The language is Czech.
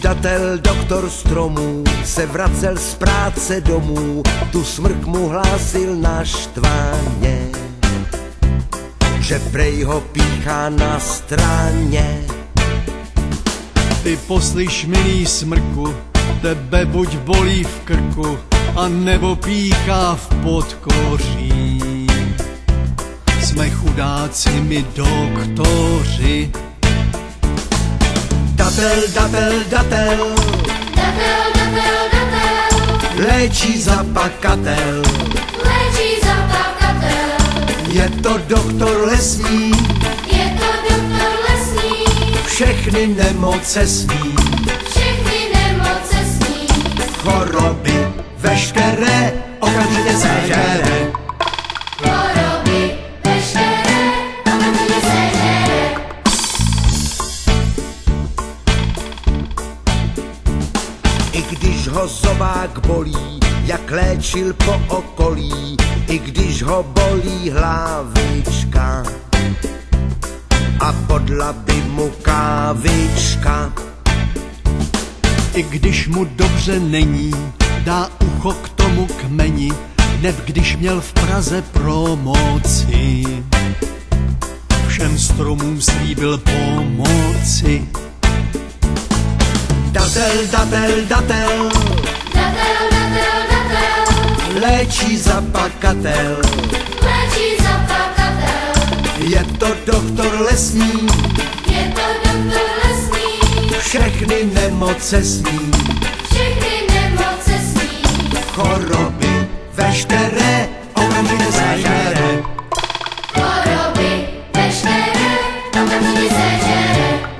datel, doktor stromů, se vracel z práce domů, tu smrk mu hlásil naštvaně, že prej ho píchá na straně. Ty poslyš, milý smrku, tebe buď bolí v krku, a nebo píchá v podkoří. Jsme chudáci my doktoři. Datel, datel, datel, Datel, datel, datel, léčí za pakatel, léčí za pakatel. je to doktor lesní, Je to doktor lesní, všechny nemoce sní, všechny nemoce sní. choroby veškeré okamžitě sežere. Choroby veškeré okamžitě sežere. I když ho zobák bolí, jak léčil po okolí, i když ho bolí hlavička a podla by mu kávička. I když mu dobře není, dá ucho k tomu kmeni, hned když měl v Praze promoci. Všem stromům slíbil pomoci. Datel, datel, datel, Datel, datel, datel, léčí za pakatel, léčí za pakatel. je to doktor lesní, Je to doktor lesní, všechny nemoce sní, všechny nemoce sní. choroby veškeré okamžitě sežere. Choroby veškeré okamžitě sežere.